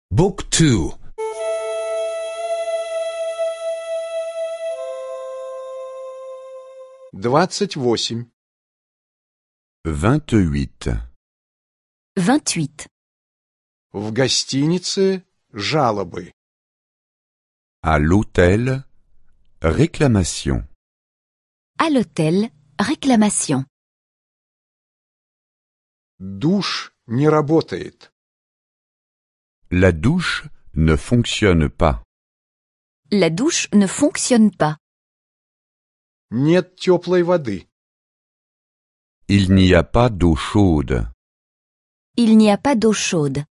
Book 2. 28. 28. 28. В гостинице жалобы. À l'hôtel, réclamation. À l'hôtel, réclamation. Душ не работает. La douche ne fonctionne pas. La douche ne fonctionne pas. Нет теплой воды. Il n'y a pas d'eau chaude. Il n'y a pas d'eau chaude.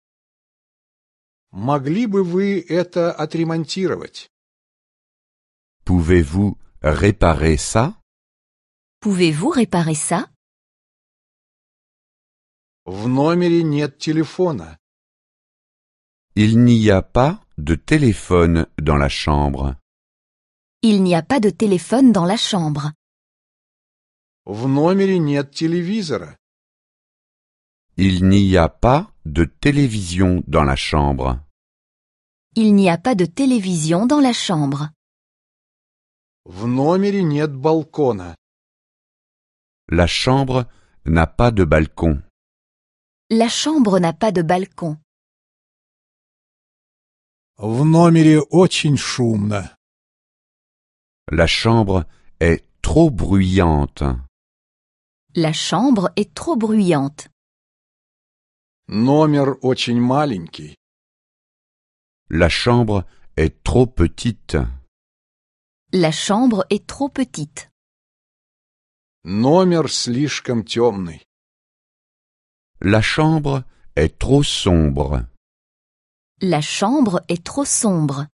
Могли бы вы это отремонтировать? Pouvez-vous réparer ça? Pouvez-vous réparer ça? В номере нет телефона. Il n'y a pas de téléphone dans la chambre. Il n'y a pas de téléphone dans la chambre. В номере нет телевизора. Il n'y a pas de télévision dans la chambre. Il n'y a pas de télévision dans la chambre. В номере нет балкона. La chambre n'a pas de balcon. La chambre n'a pas de balcon. В номере очень шумно. La chambre est trop bruyante. La chambre est trop bruyante. Номер очень маленький. La chambre est trop petite. La chambre est trop petite. Номер слишком темный. La chambre est trop sombre. La chambre est trop sombre.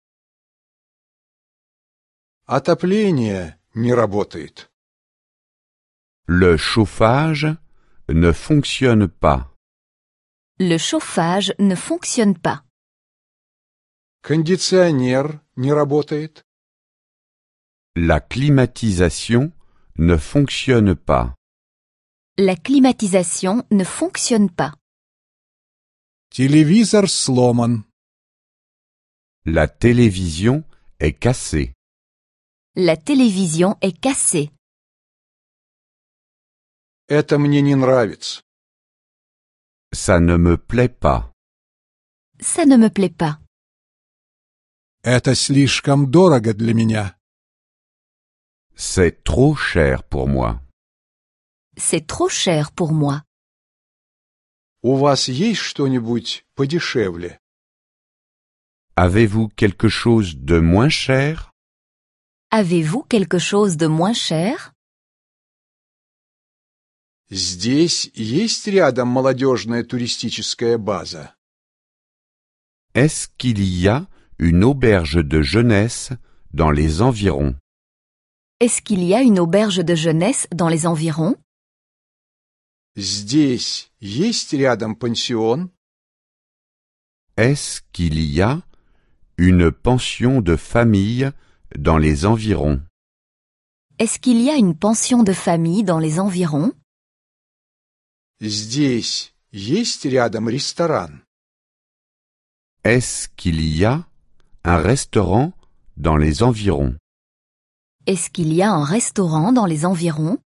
Отопление не работает. Le chauffage ne fonctionne pas. Le chauffage ne fonctionne pas. Кондиционер не работает. La climatisation ne fonctionne pas. La climatisation ne fonctionne pas. Телевизор сломан. La télévision est cassée. La télévision est cassée. Это мне не нравится. Ça ne me plaît pas. Ça ne me plaît pas. Это слишком дорого для меня. C'est trop cher pour moi. C'est trop cher pour moi. У вас есть что-нибудь подешевле? Avez-vous quelque chose de moins cher? Avez-vous quelque chose de moins cher? Здесь есть рядом молодежная туристическая база? Est-ce qu'il y a une auberge de jeunesse dans les environs? Est-ce qu'il y a une auberge de jeunesse dans les environs? Здесь есть рядом пансион? Est-ce qu'il y a une pension de famille dans les environs? Est-ce qu'il y a une pension de famille dans les environs? Здесь есть рядом ресторан? Est-ce qu'il y a un restaurant dans les environs? Est-ce qu'il y a un restaurant dans les environs?